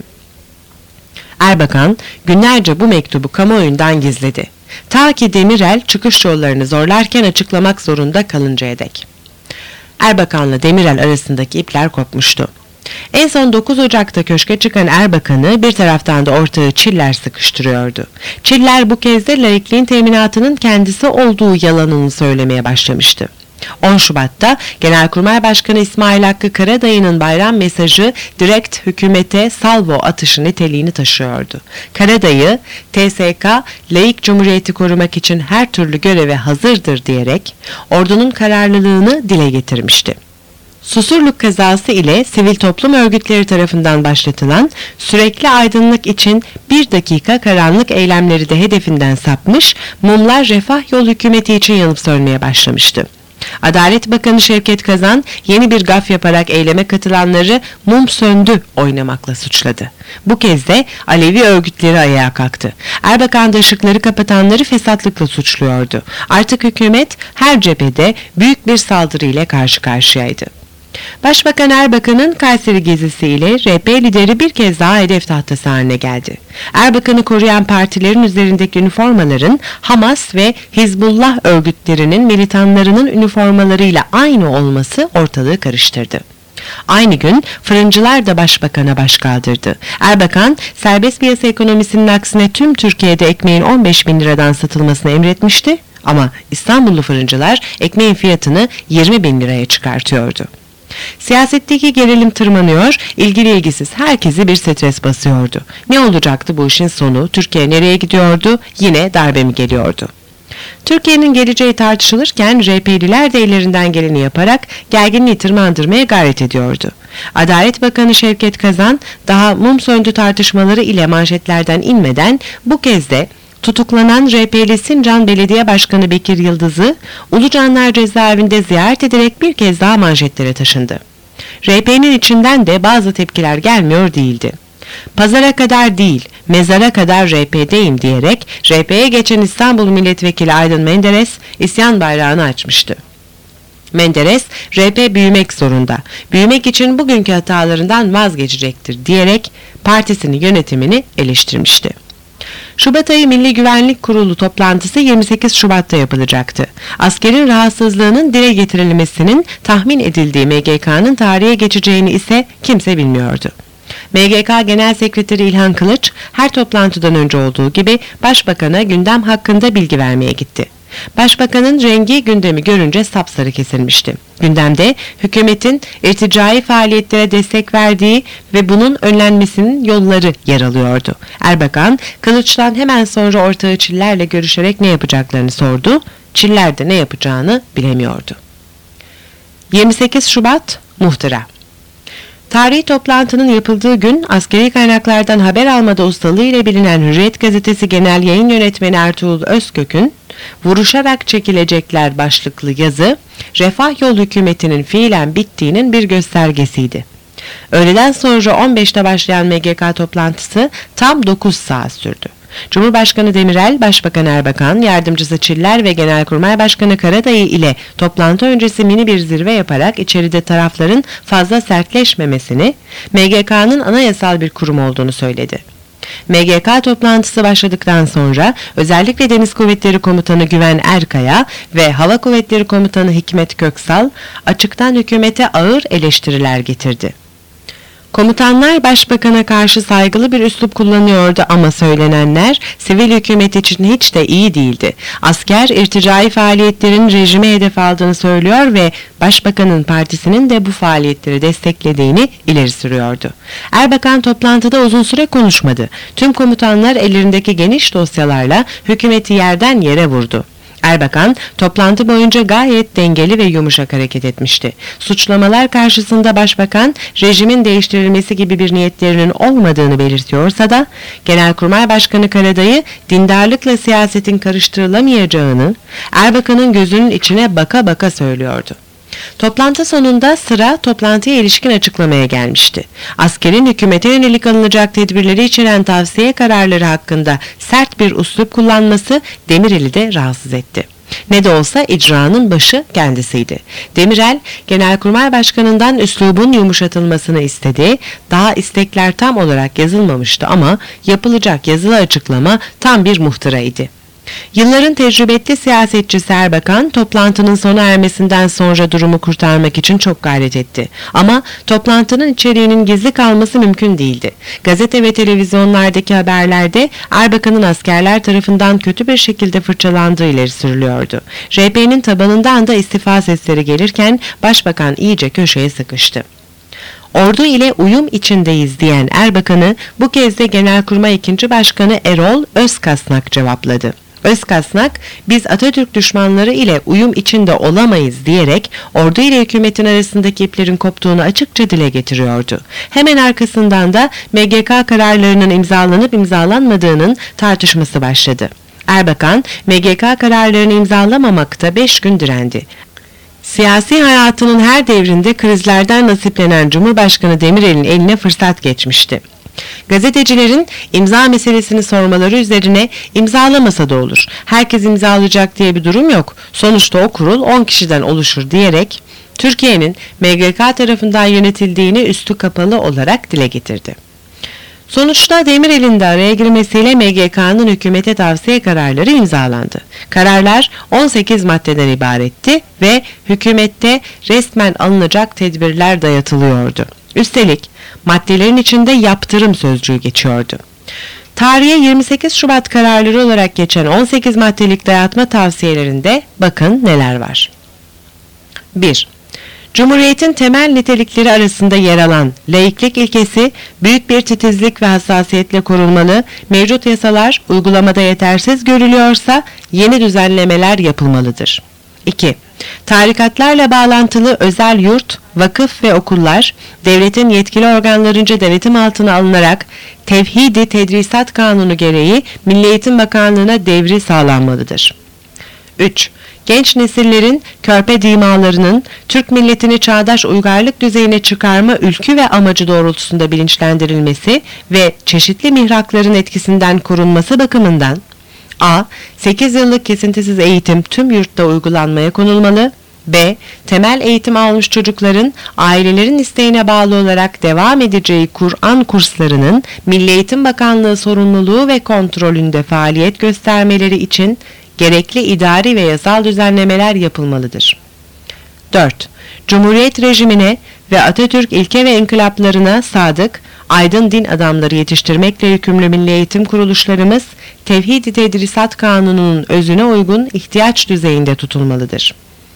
Erbakan günlerce bu mektubu kamuoyundan gizledi. Ta ki Demirel çıkış yollarını zorlarken açıklamak zorunda kalıncaya dek. Erbakan'la Demirel arasındaki ipler kopmuştu. En son 9 Ocak'ta köşke çıkan Erbakan'ı bir taraftan da ortağı Çiller sıkıştırıyordu. Çiller bu kez de laikliğin teminatının kendisi olduğu yalanını söylemeye başlamıştı. 10 Şubat'ta Genelkurmay Başkanı İsmail Hakkı Karadayı'nın bayram mesajı direkt hükümete salvo atışı niteliğini taşıyordu. Karadayı, TSK, laik cumhuriyeti korumak için her türlü göreve hazırdır diyerek ordunun kararlılığını dile getirmişti. Susurluk kazası ile sivil toplum örgütleri tarafından başlatılan sürekli aydınlık için 1 dakika karanlık eylemleri de hedefinden sapmış, mumlar refah yol hükümeti için yanıp sönmeye başlamıştı. Adalet Bakanı Şevket Kazan yeni bir gaf yaparak eyleme katılanları mum söndü oynamakla suçladı. Bu kez de Alevi örgütleri ayağa kalktı. Erbakan da ışıkları kapatanları fesatlıkla suçluyordu. Artık hükümet her cephede büyük bir saldırı ile karşı karşıyaydı. Başbakan Erbakan'ın Kayseri gezisiyle RP lideri bir kez daha hedef tahtası haline geldi. Erbakan'ı koruyan partilerin üzerindeki üniformaların Hamas ve Hizbullah örgütlerinin militanlarının üniformalarıyla aynı olması ortalığı karıştırdı. Aynı gün fırıncılar da başbakana baş kaldırdı. Erbakan, serbest piyasa ekonomisinin aksine tüm Türkiye'de ekmeğin 15.000 liradan satılmasını emretmişti ama İstanbullu fırıncılar ekmeğin fiyatını 20.000 liraya çıkartıyordu. Siyasetteki gerilim tırmanıyor, ilgili ilgisiz herkesi bir stres basıyordu. Ne olacaktı bu işin sonu? Türkiye nereye gidiyordu? Yine darbe mi geliyordu? Türkiye'nin geleceği tartışılırken RP'liler de ellerinden geleni yaparak gerginliği tırmandırmaya gayret ediyordu. Adalet Bakanı Şevket Kazan daha mum söndü tartışmaları ile manşetlerden inmeden bu kez de tutuklanan RP'li Sincan Belediye Başkanı Bekir Yıldız'ı Ulucanlar Cezaevinde ziyaret ederek bir kez daha manşetlere taşındı. RP'nin içinden de bazı tepkiler gelmiyor değildi. Pazara kadar değil, mezara kadar RP'deyim diyerek RP'ye geçen İstanbul Milletvekili Aydın Menderes isyan bayrağını açmıştı. Menderes, RP büyümek zorunda, büyümek için bugünkü hatalarından vazgeçecektir diyerek partisinin yönetimini eleştirmişti. Şubat ayı Milli Güvenlik Kurulu toplantısı 28 Şubat'ta yapılacaktı. Askerin rahatsızlığının dile getirilmesinin tahmin edildiği MGK'nın tarihe geçeceğini ise kimse bilmiyordu. MGK Genel Sekreteri İlhan Kılıç her toplantıdan önce olduğu gibi Başbakan'a gündem hakkında bilgi vermeye gitti. Başbakanın rengi gündemi görünce sapsarı kesilmişti. Gündemde hükümetin irticai faaliyetlere destek verdiği ve bunun önlenmesinin yolları yer alıyordu. Erbakan, Kılıç'tan hemen sonra ortağı Çiller'le görüşerek ne yapacaklarını sordu. Çiller de ne yapacağını bilemiyordu. 28 Şubat Muhtıra. Tarihi toplantının yapıldığı gün askeri kaynaklardan haber almada ustalığı ile bilinen Hürriyet Gazetesi Genel Yayın Yönetmeni Ertuğrul Özkök'ün "Vuruşarak çekilecekler" başlıklı yazı, Refah Yol hükümetinin fiilen bittiğinin bir göstergesiydi. Öğleden sonra 15'te başlayan MGK toplantısı tam 9 saat sürdü. Cumhurbaşkanı Demirel, Başbakan Erbakan, Yardımcısı Çiller ve Genelkurmay Başkanı Karadayı ile toplantı öncesi mini bir zirve yaparak içeride tarafların fazla sertleşmemesini, MGK'nın anayasal bir kurum olduğunu söyledi. MGK toplantısı başladıktan sonra özellikle Deniz Kuvvetleri Komutanı Güven Erkaya ve Hava Kuvvetleri Komutanı Hikmet Köksal açıktan hükümete ağır eleştiriler getirdi. Komutanlar başbakana karşı saygılı bir üslup kullanıyordu ama söylenenler sivil hükümet için hiç de iyi değildi. Asker irticai faaliyetlerin rejime hedef aldığını söylüyor ve başbakanın partisinin de bu faaliyetleri desteklediğini ileri sürüyordu. Erbakan toplantıda uzun süre konuşmadı. Tüm komutanlar ellerindeki geniş dosyalarla hükümeti yerden yere vurdu. Erbakan toplantı boyunca gayet dengeli ve yumuşak hareket etmişti. Suçlamalar karşısında başbakan rejimin değiştirilmesi gibi bir niyetlerinin olmadığını belirtiyorsa da Genelkurmay Başkanı Karadayı dindarlıkla siyasetin karıştırılamayacağını Erbakan'ın gözünün içine baka baka söylüyordu. Toplantı sonunda sıra toplantıya ilişkin açıklamaya gelmişti. Askerin hükümete yönelik alınacak tedbirleri içeren tavsiye kararları hakkında sert bir üslup kullanması Demirel'i de rahatsız etti. Ne de olsa icranın başı kendisiydi. Demirel, Genelkurmay Başkanı'ndan üslubun yumuşatılmasını istedi. Daha istekler tam olarak yazılmamıştı ama yapılacak yazılı açıklama tam bir muhtıraydı. Yılların tecrübeli siyasetçisi Erbakan, toplantının sona ermesinden sonra durumu kurtarmak için çok gayret etti. Ama toplantının içeriğinin gizli kalması mümkün değildi. Gazete ve televizyonlardaki haberlerde Erbakan'ın askerler tarafından kötü bir şekilde fırçalandığı ileri sürülüyordu. RP'nin tabanından da istifa sesleri gelirken Başbakan iyice köşeye sıkıştı. Ordu ile uyum içindeyiz diyen Erbakan'ı bu kez de Genelkurmay 2. Başkanı Erol Özkasnak cevapladı. Özkasnak, biz Atatürk düşmanları ile uyum içinde olamayız diyerek ordu ile hükümetin arasındaki iplerin koptuğunu açıkça dile getiriyordu. Hemen arkasından da MGK kararlarının imzalanıp imzalanmadığının tartışması başladı. Erbakan, MGK kararlarını imzalamamakta 5 gün direndi. Siyasi hayatının her devrinde krizlerden nasiplenen Cumhurbaşkanı Demirel'in eline fırsat geçmişti. Gazetecilerin imza meselesini sormaları üzerine imzalamasa da olur, herkes imzalayacak diye bir durum yok, sonuçta o kurul 10 kişiden oluşur diyerek Türkiye'nin MGK tarafından yönetildiğini üstü kapalı olarak dile getirdi. Sonuçta Demirel'in de araya girmesiyle MGK'nın hükümete tavsiye kararları imzalandı. Kararlar 18 maddeden ibaretti ve hükümette resmen alınacak tedbirler dayatılıyordu. Üstelik maddelerin içinde yaptırım sözcüğü geçiyordu. Tarihe 28 Şubat kararları olarak geçen 18 maddelik dayatma tavsiyelerinde bakın neler var. 1. Cumhuriyetin temel nitelikleri arasında yer alan laiklik ilkesi büyük bir titizlik ve hassasiyetle korunmalı, mevcut yasalar uygulamada yetersiz görülüyorsa yeni düzenlemeler yapılmalıdır. 2. Tarikatlarla bağlantılı özel yurt, vakıf ve okullar, devletin yetkili organlarınca denetim altına alınarak Tevhid-i Tedrisat Kanunu gereği Milli Eğitim Bakanlığı'na devri sağlanmalıdır. 3. Genç nesillerin körpe dimalarının Türk milletini çağdaş uygarlık düzeyine çıkarma ülkü ve amacı doğrultusunda bilinçlendirilmesi ve çeşitli mihrakların etkisinden korunması bakımından A. 8 yıllık kesintisiz eğitim tüm yurtta uygulanmaya konulmalı. B. Temel eğitim almış çocukların ailelerin isteğine bağlı olarak devam edeceği Kur'an kurslarının Milli Eğitim Bakanlığı sorumluluğu ve kontrolünde faaliyet göstermeleri için gerekli idari ve yasal düzenlemeler yapılmalıdır. 4. Cumhuriyet rejimine ve Atatürk ilke ve inkılaplarına sadık, aydın din adamları yetiştirmekle yükümlü milli eğitim kuruluşlarımız, Tevhid-i Tedrisat Kanunu'nun özüne uygun ihtiyaç düzeyinde tutulmalıdır.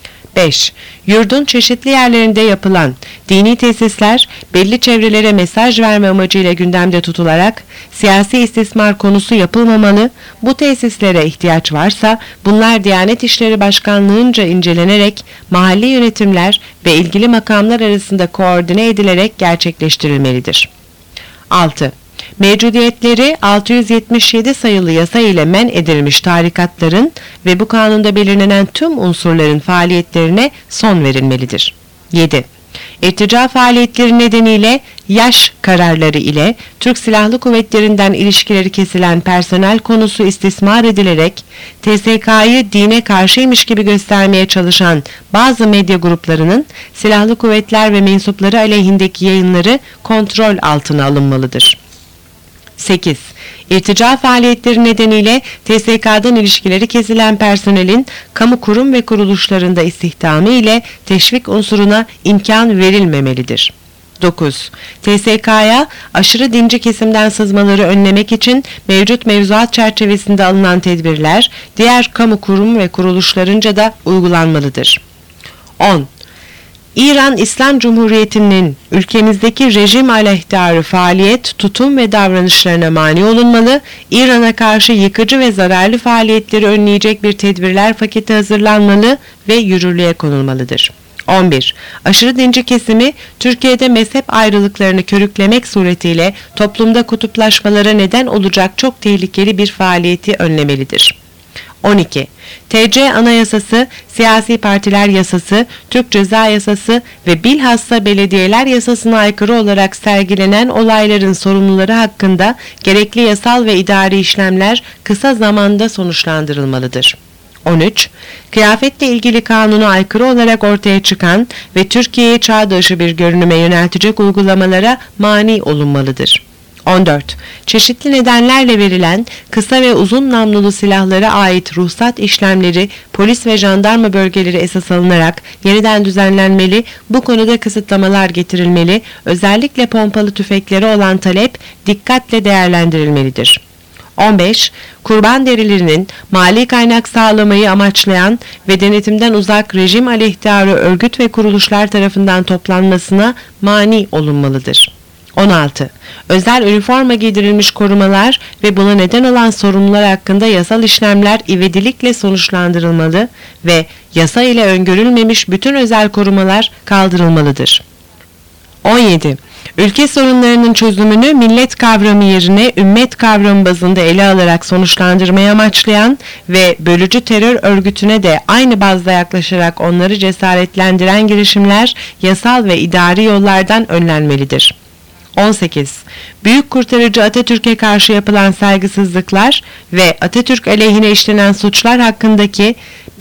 5. Yurdun çeşitli yerlerinde yapılan dini tesisler belli çevrelere mesaj verme amacıyla gündemde tutularak siyasi istismar konusu yapılmamalı, bu tesislere ihtiyaç varsa bunlar Diyanet İşleri Başkanlığı'nca incelenerek mahalli yönetimler ve ilgili makamlar arasında koordine edilerek gerçekleştirilmelidir. 6. Mevcudiyetleri 677 sayılı yasa ile men edilmiş tarikatların ve bu kanunda belirlenen tüm unsurların faaliyetlerine son verilmelidir. 7. İrtica faaliyetleri nedeniyle yaş kararları ile Türk Silahlı Kuvvetleri'nden ilişkileri kesilen personel konusu istismar edilerek TSK'yı dine karşıymış gibi göstermeye çalışan bazı medya gruplarının silahlı kuvvetler ve mensupları aleyhindeki yayınları kontrol altına alınmalıdır. 8. İrtica faaliyetleri nedeniyle TSK'dan ilişkileri kesilen personelin kamu kurum ve kuruluşlarında istihdamı ile teşvik unsuruna imkan verilmemelidir. 9. TSK'ya aşırı dinci kesimden sızmaları önlemek için mevcut mevzuat çerçevesinde alınan tedbirler diğer kamu kurum ve kuruluşlarınca da uygulanmalıdır. 10. İran İslam Cumhuriyeti'nin ülkemizdeki rejim aleyhtarı faaliyet, tutum ve davranışlarına mani olunmalı, İran'a karşı yıkıcı ve zararlı faaliyetleri önleyecek bir tedbirler paketi hazırlanmalı ve yürürlüğe konulmalıdır. 11. Aşırı dinci kesimi Türkiye'de mezhep ayrılıklarını körüklemek suretiyle toplumda kutuplaşmalara neden olacak çok tehlikeli bir faaliyeti önlemelidir. 12. TC Anayasası, Siyasi Partiler Yasası, Türk Ceza Yasası ve bilhassa Belediyeler Yasası'na aykırı olarak sergilenen olayların sorumluları hakkında gerekli yasal ve idari işlemler kısa zamanda sonuçlandırılmalıdır. 13. Kıyafetle ilgili kanuna aykırı olarak ortaya çıkan ve Türkiye'yi çağ dışı bir görünüme yöneltecek uygulamalara mani olunmalıdır. 14. Çeşitli nedenlerle verilen kısa ve uzun namlulu silahlara ait ruhsat işlemleri polis ve jandarma bölgeleri esas alınarak yeniden düzenlenmeli, bu konuda kısıtlamalar getirilmeli, özellikle pompalı tüfekleri olan talep dikkatle değerlendirilmelidir. 15. Kurban derilerinin mali kaynak sağlamayı amaçlayan ve denetimden uzak rejim aleyhtarı örgüt ve kuruluşlar tarafından toplanmasına mani olunmalıdır. 16. Özel üniforma giydirilmiş korumalar ve buna neden olan sorumlular hakkında yasal işlemler ivedilikle sonuçlandırılmalı ve yasa ile öngörülmemiş bütün özel korumalar kaldırılmalıdır. 17. Ülke sorunlarının çözümünü millet kavramı yerine ümmet kavramı bazında ele alarak sonuçlandırmayı amaçlayan ve bölücü terör örgütüne de aynı bazda yaklaşarak onları cesaretlendiren girişimler yasal ve idari yollardan önlenmelidir. 18. Büyük kurtarıcı Atatürk'e karşı yapılan saygısızlıklar ve Atatürk aleyhine işlenen suçlar hakkındaki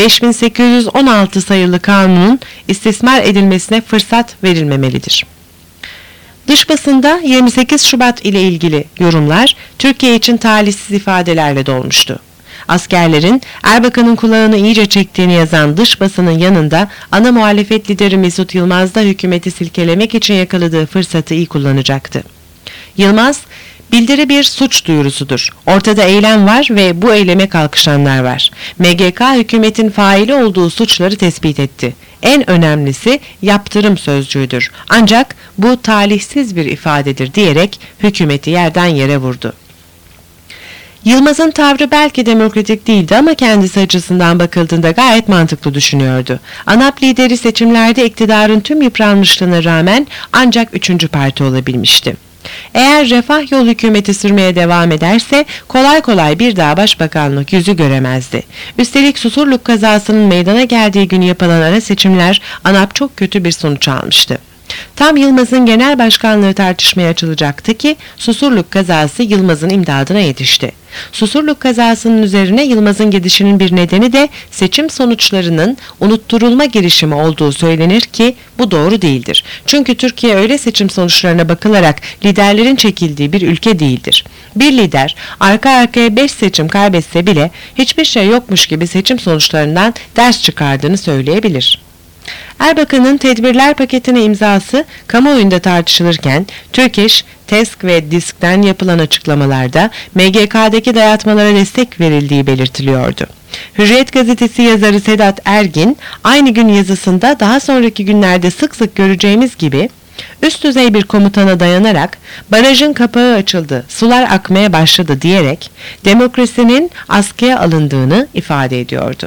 5816 sayılı kanunun istismar edilmesine fırsat verilmemelidir. Dış basında 28 Şubat ile ilgili yorumlar Türkiye için talihsiz ifadelerle dolmuştu. Askerlerin Erbakan'ın kulağını iyice çektiğini yazan dış basının yanında ana muhalefet lideri Mesut Yılmaz da hükümeti silkelemek için yakaladığı fırsatı iyi kullanacaktı. Yılmaz, bildiri bir suç duyurusudur. Ortada eylem var ve bu eyleme kalkışanlar var. MGK hükümetin faili olduğu suçları tespit etti. En önemlisi yaptırım sözcüğüdür. Ancak bu talihsiz bir ifadedir diyerek hükümeti yerden yere vurdu. Yılmaz'ın tavrı belki demokratik değildi ama kendisi açısından bakıldığında gayet mantıklı düşünüyordu. ANAP lideri seçimlerde iktidarın tüm yıpranmışlığına rağmen ancak 3. parti olabilmişti. Eğer Refah Yol hükümeti sürmeye devam ederse kolay kolay bir daha başbakanlık yüzü göremezdi. Üstelik Susurluk kazasının meydana geldiği gün yapılan ara seçimler ANAP çok kötü bir sonuç almıştı. Tam Yılmaz'ın genel başkanlığı tartışmaya açılacaktı ki Susurluk kazası Yılmaz'ın imdadına yetişti. Susurluk kazasının üzerine Yılmaz'ın gidişinin bir nedeni de seçim sonuçlarının unutturulma girişimi olduğu söylenir ki bu doğru değildir. Çünkü Türkiye öyle seçim sonuçlarına bakılarak liderlerin çekildiği bir ülke değildir. Bir lider arka arkaya 5 seçim kaybetse bile hiçbir şey yokmuş gibi seçim sonuçlarından ders çıkardığını söyleyebilir. Erbakan'ın tedbirler paketine imzası kamuoyunda tartışılırken Türkeş, TESK ve DİSK'ten yapılan açıklamalarda MGK'daki dayatmalara destek verildiği belirtiliyordu. Hürriyet gazetesi yazarı Sedat Ergin aynı gün yazısında daha sonraki günlerde sık sık göreceğimiz gibi üst düzey bir komutana dayanarak barajın kapağı açıldı, sular akmaya başladı diyerek demokrasinin askıya alındığını ifade ediyordu.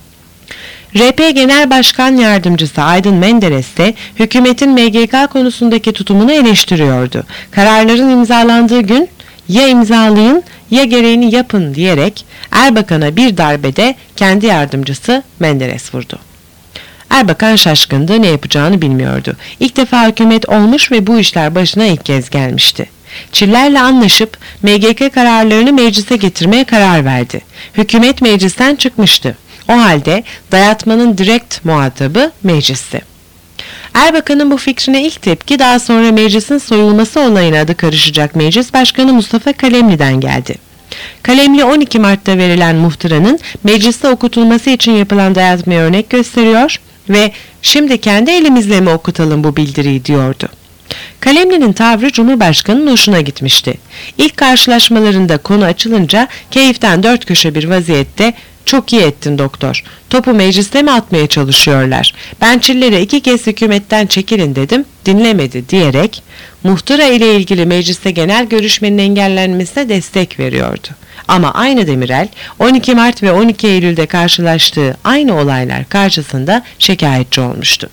RP Genel Başkan Yardımcısı Aydın Menderes de hükümetin MGK konusundaki tutumunu eleştiriyordu. Kararların imzalandığı gün ya imzalayın ya gereğini yapın diyerek Erbakan'a bir darbede kendi yardımcısı Menderes vurdu. Erbakan şaşkındı, ne yapacağını bilmiyordu. İlk defa hükümet olmuş ve bu işler başına ilk kez gelmişti. Çillerle anlaşıp MGK kararlarını meclise getirmeye karar verdi. Hükümet meclisten çıkmıştı. O halde dayatmanın direkt muhatabı meclisti. Erbakan'ın bu fikrine ilk tepki daha sonra meclisin soyulması olayına adı karışacak Meclis Başkanı Mustafa Kalemli'den geldi. Kalemli 12 Mart'ta verilen muhtıranın mecliste okutulması için yapılan dayatmaya örnek gösteriyor ve şimdi kendi elimizle mi okutalım bu bildiriyi diyordu. Kalemli'nin tavrı Cumhurbaşkanı'nın hoşuna gitmişti. İlk karşılaşmalarında konu açılınca keyiften dört köşe bir vaziyette "Çok iyi ettin doktor. Topu mecliste mi atmaya çalışıyorlar? Ben Çiller'e 2 kez hükümetten çekilin dedim, dinlemedi" diyerek muhtıra ile ilgili mecliste genel görüşmenin engellenmesine destek veriyordu. Ama aynı Demirel 12 Mart ve 12 Eylül'de karşılaştığı aynı olaylar karşısında şikayetçi olmuştu.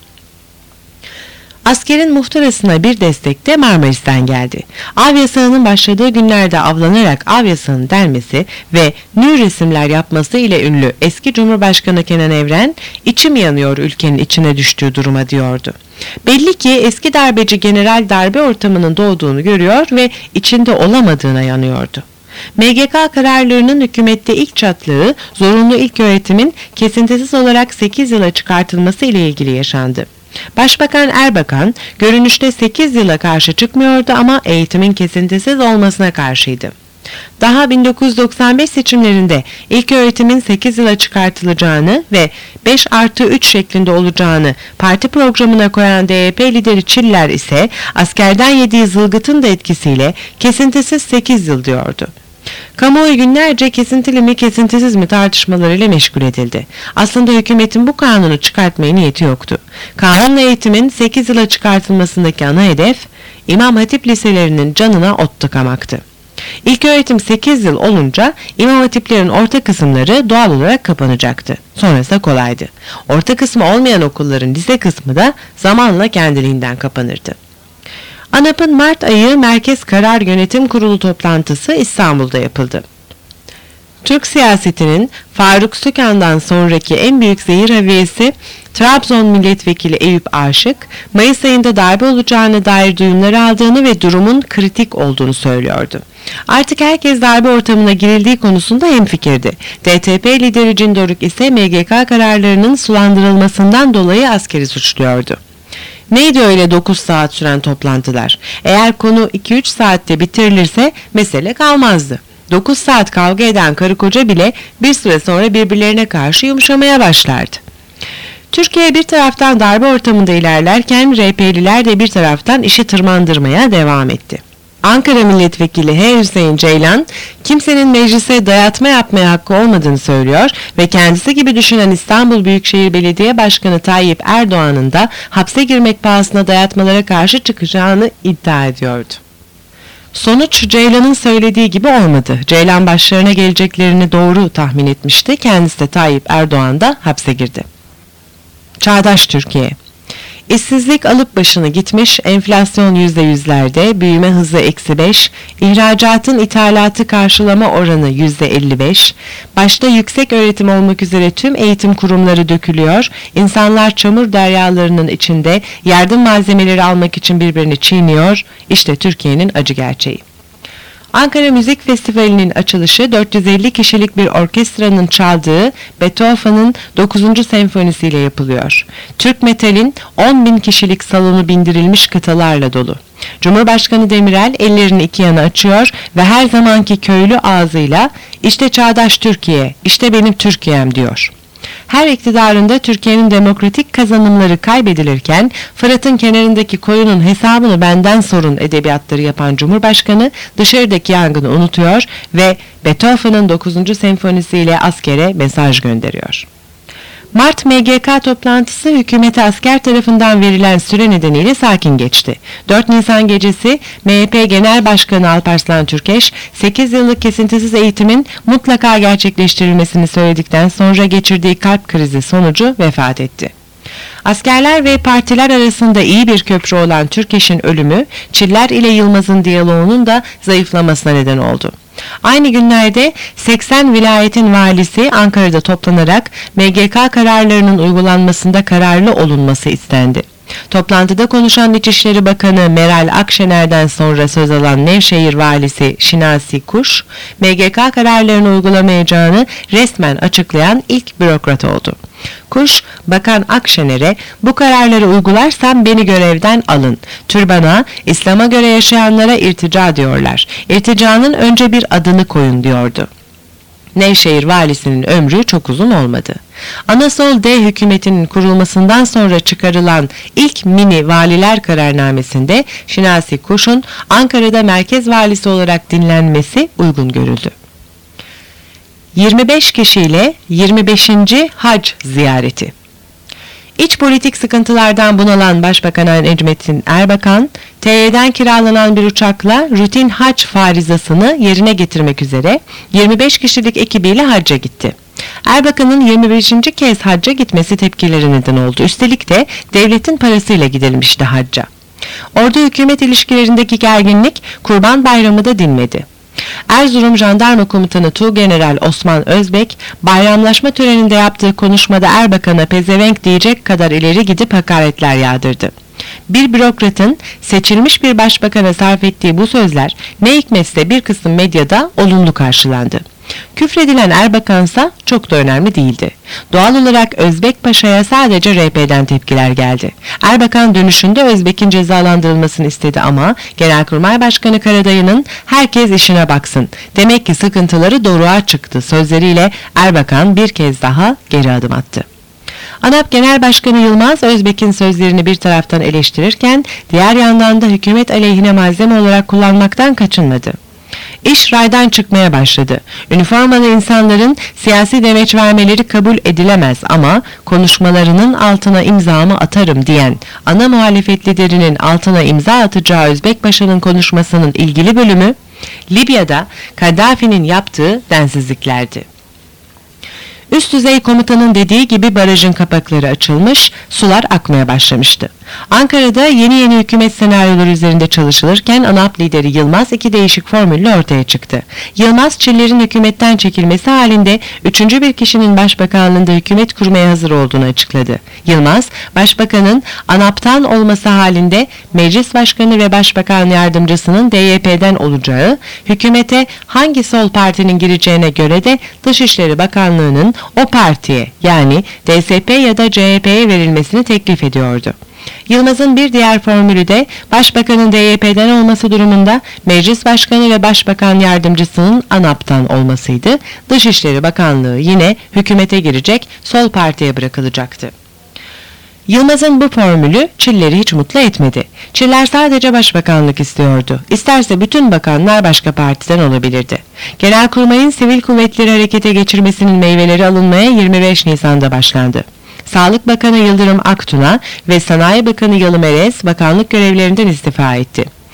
Askerin muhtırasına bir destek de Marmaris'ten geldi. Av yasağının başladığı günlerde avlanarak av yasağının delmesi ve nü resimler yapması ile ünlü eski Cumhurbaşkanı Kenan Evren, "İçim yanıyor ülkenin içine düştüğü duruma" diyordu. Belli ki eski darbeci general darbe ortamının doğduğunu görüyor ve içinde olamadığına yanıyordu. MGK kararlarının hükümette ilk çatlığı zorunlu ilköğretimin kesintisiz olarak 8 yıla çıkartılması ile ilgili yaşandı. Başbakan Erbakan görünüşte 8 yıla karşı çıkmıyordu ama eğitimin kesintisiz olmasına karşıydı. Daha 1995 seçimlerinde ilköğretimin 8 yıla çıkartılacağını ve 5+3 şeklinde olacağını parti programına koyan DYP lideri Çiller ise askerden yediği zılgıtın da etkisiyle kesintisiz 8 yıl diyordu. Kamuoyu günlerce kesintili mi kesintisiz mi tartışmalarıyla meşgul edildi. Aslında hükümetin bu kanunu çıkartmaya niyeti yoktu. Kanunla eğitimin 8 yıla çıkartılmasındaki ana hedef İmam Hatip liselerinin canına ot tıkamaktı. İlköğretim 8 yıl olunca İmam Hatiplerin orta kısımları doğal olarak kapanacaktı. Sonrası da kolaydı. Orta kısmı olmayan okulların lise kısmı da zamanla kendiliğinden kapanırdı. ANAP'ın Mart ayı Merkez Karar Yönetim Kurulu toplantısı İstanbul'da yapıldı. Türk siyasetinin Faruk Sükan'dan sonraki en büyük zehir haviyesi Trabzon Milletvekili Eyüp Aşık, Mayıs ayında darbe olacağına dair duyumları aldığını ve durumun kritik olduğunu söylüyordu. Artık herkes darbe ortamına girildiği konusunda hemfikirdi. DTP lideri Cindoruk ise MGK kararlarının sulandırılmasından dolayı askeri suçluyordu. Neydi öyle 9 saat süren toplantılar? Eğer konu 2-3 saatte bitirilirse mesele kalmazdı. 9 saat kavga eden karı koca bile bir süre sonra birbirlerine karşı yumuşamaya başlardı. Türkiye bir taraftan darbe ortamında ilerlerken RP'liler de bir taraftan işi tırmandırmaya devam etti. Ankara Milletvekili H. Hüseyin Ceylan, kimsenin meclise dayatma yapmaya hakkı olmadığını söylüyor ve kendisi gibi düşünen İstanbul Büyükşehir Belediye Başkanı Tayyip Erdoğan'ın da hapse girmek pahasına dayatmalara karşı çıkacağını iddia ediyordu. Sonuç Ceylan'ın söylediği gibi olmadı. Ceylan başlarına geleceklerini doğru tahmin etmişti. Kendisi de Tayyip Erdoğan da hapse girdi. Çağdaş Türkiye. İşsizlik alıp başını gitmiş, enflasyon %100'lerde, büyüme hızı -5, ihracatın ithalatı karşılama oranı %55, başta yüksek öğretim olmak üzere tüm eğitim kurumları dökülüyor, insanlar çamur deryalarının içinde yardım malzemeleri almak için birbirini çiğniyor, işte Türkiye'nin acı gerçeği. Ankara Müzik Festivali'nin açılışı 450 kişilik bir orkestranın çaldığı Beethoven'ın 9. senfonisiyle yapılıyor. Türk metalin 10.000 kişilik salonu bindirilmiş kıtalarla dolu. Cumhurbaşkanı Demirel ellerini iki yana açıyor ve her zamanki köylü ağzıyla "İşte çağdaş Türkiye, işte benim Türkiye'm" diyor. Her iktidarında Türkiye'nin demokratik kazanımları kaybedilirken Fırat'ın kenarındaki koyunun hesabını benden sorun edebiyatları yapan Cumhurbaşkanı dışarıdaki yangını unutuyor ve Beethoven'ın 9. senfonisiyle askere mesaj gönderiyor. Mart MGK toplantısı hükümete asker tarafından verilen süre nedeniyle sakin geçti. 4 Nisan gecesi MHP Genel Başkanı Alparslan Türkeş, 8 yıllık kesintisiz eğitimin mutlaka gerçekleştirilmesini söyledikten sonra geçirdiği kalp krizi sonucu vefat etti. Askerler ve partiler arasında iyi bir köprü olan Türkeş'in ölümü, Çiller ile Yılmaz'ın diyaloğunun da zayıflamasına neden oldu. Aynı günlerde 80 vilayetin valisi Ankara'da toplanarak MGK kararlarının uygulanmasında kararlı olunması istendi. Toplantıda konuşan İçişleri Bakanı Meral Akşener'den sonra söz alan Nevşehir Valisi Şinasi Kuş, MGK kararlarını uygulamayacağını resmen açıklayan ilk bürokrat oldu. Kuş, Bakan Akşener'e "Bu kararları uygularsam beni görevden alın. Türbana, İslam'a göre yaşayanlara irtica diyorlar. İrticanın önce bir adını koyun" diyordu. Nevşehir valisinin ömrü çok uzun olmadı. Anasol D hükümetinin kurulmasından sonra çıkarılan ilk mini valiler kararnamesinde Şinasi Kuş'un Ankara'da merkez valisi olarak dinlenmesi uygun görüldü. 25 kişiyle 25. Hac ziyareti. İç politik sıkıntılardan bunalan Başbakan Necmettin Erbakan, TY'den kiralanan bir uçakla rutin hac farizasını yerine getirmek üzere 25 kişilik ekibiyle hacca gitti. Erbakan'ın 25. kez hacca gitmesi tepkileri neden oldu. Üstelik de devletin parasıyla gidilmişti hacca. Ordu-hükümet ilişkilerindeki gerginlik Kurban Bayramı da dinmedi. Erzurum Jandarma Komutanı Tuğgeneral Osman Özbek, bayramlaşma töreninde yaptığı konuşmada Erbakan'a pezevenk diyecek kadar ileri gidip hakaretler yağdırdı. Bir bürokratın seçilmiş bir başbakana sarf ettiği bu sözler ne hikmetse bir kısım medyada olumlu karşılandı. Küfredilen Erbakan'sa çok da önemli değildi. Doğal olarak Özbek Paşa'ya sadece RP'den tepkiler geldi. Erbakan dönüşünde Özbek'in cezalandırılmasını istedi ama Genelkurmay Başkanı Karadayı'nın "Herkes işine baksın, demek ki sıkıntıları doğruğa çıktı" sözleriyle Erbakan bir kez daha geri adım attı. ANAP Genel Başkanı Yılmaz, Özbek'in sözlerini bir taraftan eleştirirken diğer yandan da hükümet aleyhine malzeme olarak kullanmaktan kaçınmadı. İş raydan çıkmaya başladı. Üniformalı insanların siyasi demeç vermeleri kabul edilemez ama konuşmalarının altına imzamı atarım diyen ana muhalefet liderinin altına imza atacağı Özbek Paşa'nın konuşmasının ilgili bölümü, Libya'da Kaddafi'nin yaptığı densizliklerdi. Üst düzey komutanın dediği gibi barajın kapakları açılmış, sular akmaya başlamıştı. Ankara'da yeni hükümet senaryoları üzerinde çalışılırken ANAP lideri Yılmaz iki değişik formülle ortaya çıktı. Yılmaz, Çiller'in hükümetten çekilmesi halinde üçüncü bir kişinin başbakanlığında hükümet kurmaya hazır olduğunu açıkladı. Yılmaz, başbakanın ANAP'tan olması halinde meclis başkanı ve başbakan yardımcısının DYP'den olacağı, hükümete hangi sol partinin gireceğine göre de Dışişleri Bakanlığı'nın o partiye yani DSP ya da CHP'ye verilmesini teklif ediyordu. Yılmaz'ın bir diğer formülü de başbakanın DYP'den olması durumunda meclis başkanı ve başbakan yardımcısının ANAP'tan olmasıydı. Dışişleri Bakanlığı yine hükümete girecek, sol partiye bırakılacaktı. Yılmaz'ın bu formülü Çiller'i hiç mutlu etmedi. Çiller sadece başbakanlık istiyordu. İsterse bütün bakanlar başka partiden olabilirdi. Genelkurmay'ın sivil kuvvetleri harekete geçirmesinin meyveleri alınmaya 25 Nisan'da başlandı. Sağlık Bakanı Yıldırım Aktuna ve Sanayi Bakanı Yalı Merez bakanlık görevlerinden istifa etti.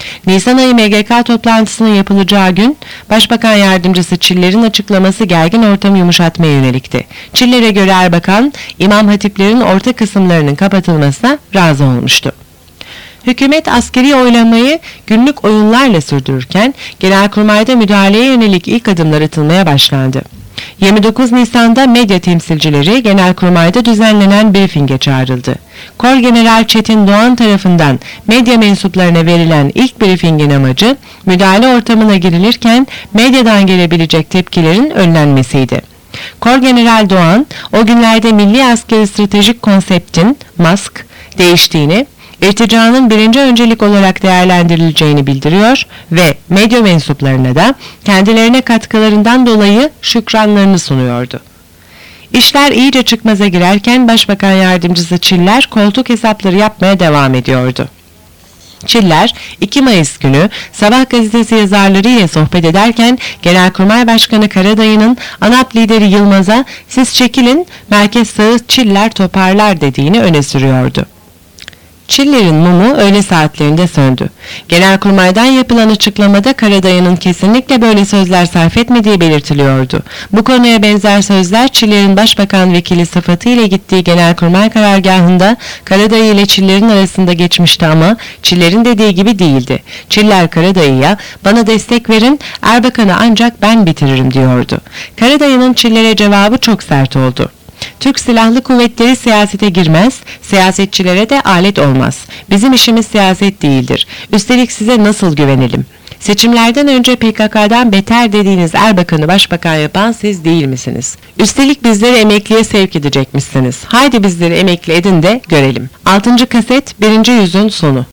Nisan ayı MGK toplantısının yapılacağı gün, Başbakan Yardımcısı Çiller'in açıklaması gergin ortamı yumuşatmaya yönelikti. Çiller'e göre Erbakan, İmam Hatiplerin orta kısımlarının kapatılmasına razı olmuştu. Hükümet askeri oylamayı günlük oyunlarla sürdürürken Genelkurmay'da müdahaleye yönelik ilk adımlar atılmaya başlandı. 29 Nisan'da medya temsilcileri Genelkurmay'da düzenlenen briefinge çağrıldı. Korgeneral Çetin Doğan tarafından medya mensuplarına verilen ilk briefingin amacı, müdahale ortamına girilirken medyadan gelebilecek tepkilerin önlenmesiydi. Korgeneral Doğan, o günlerde Milli Askeri Stratejik Konseptin, MASK, değiştiğini, irticanın birinci öncelik olarak değerlendirileceğini bildiriyor ve medya mensuplarına da kendilerine katkılarından dolayı şükranlarını sunuyordu. İşler iyice çıkmaza girerken Başbakan Yardımcısı Çiller koltuk hesapları yapmaya devam ediyordu. Çiller, 2 Mayıs günü Sabah gazetesi yazarları ile sohbet ederken Genelkurmay Başkanı Karadayı'nın ANAP lideri Yılmaz'a "Siz çekilin, merkez sağı Çiller toparlar" dediğini öne sürüyordu. Çiller'in mumu öğle saatlerinde söndü. Genelkurmay'dan yapılan açıklamada Karadayı'nın kesinlikle böyle sözler sarf etmediği belirtiliyordu. Bu konuya benzer sözler Çiller'in Başbakan Vekili sıfatıyla gittiği Genelkurmay karargahında Karadayı ile Çiller'in arasında geçmişti ama Çiller'in dediği gibi değildi. Çiller Karadayı'ya "Bana destek verin, Erbakan'ı ancak ben bitiririm" diyordu. Karadayı'nın Çiller'e cevabı çok sert oldu. "Türk Silahlı Kuvvetleri siyasete girmez, siyasetçilere de alet olmaz. Bizim işimiz siyaset değildir. Üstelik size nasıl güvenelim? Seçimlerden önce PKK'dan beter dediğiniz Erbakan'ı başbakan yapan siz değil misiniz? Üstelik bizleri emekliye sevk edecekmişsiniz. Haydi bizleri emekli edin de görelim." 6. kaset 1. yüzün sonu.